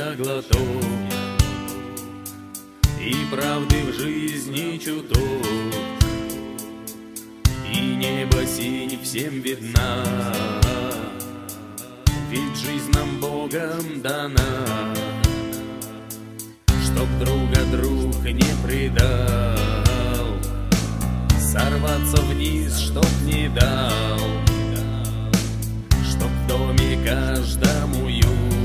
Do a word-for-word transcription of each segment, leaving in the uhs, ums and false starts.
я глоток, и правды в жизни чуток, и небо синь всем видна, ведь жизнь нам Богом дана, чтоб друга друг не предал, сорваться вниз, чтоб не дал, чтоб в доме каждом уют,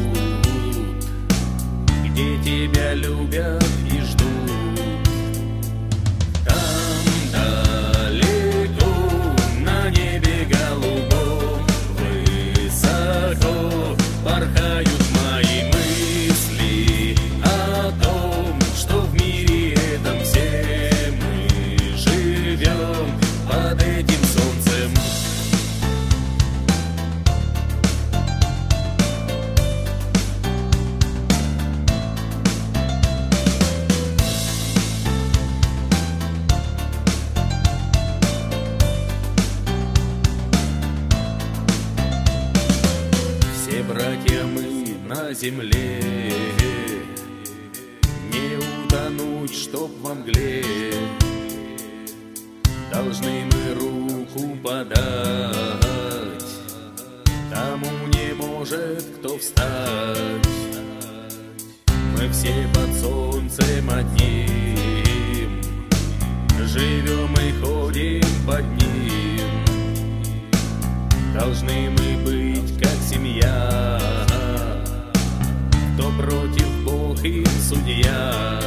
где тебя любят и ждут. Там далеко на небе голубом высоко порхают мои мысли о том, что в мире этом все мы живем под этим солнцем. Все братья мы на земле, не утонуть, чтоб во мгле. Должны мы руку подать тому, не может кто встать. Мы все под солнцем одним живем и ходим под ним. Должны мы быть как семья, кто против Бог им судья.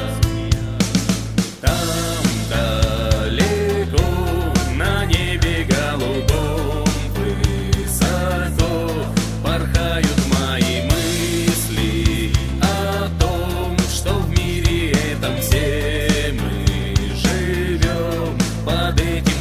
Там далеко на небе голубом высоко порхают мои мысли о том, что в мире этом все мы живем под этим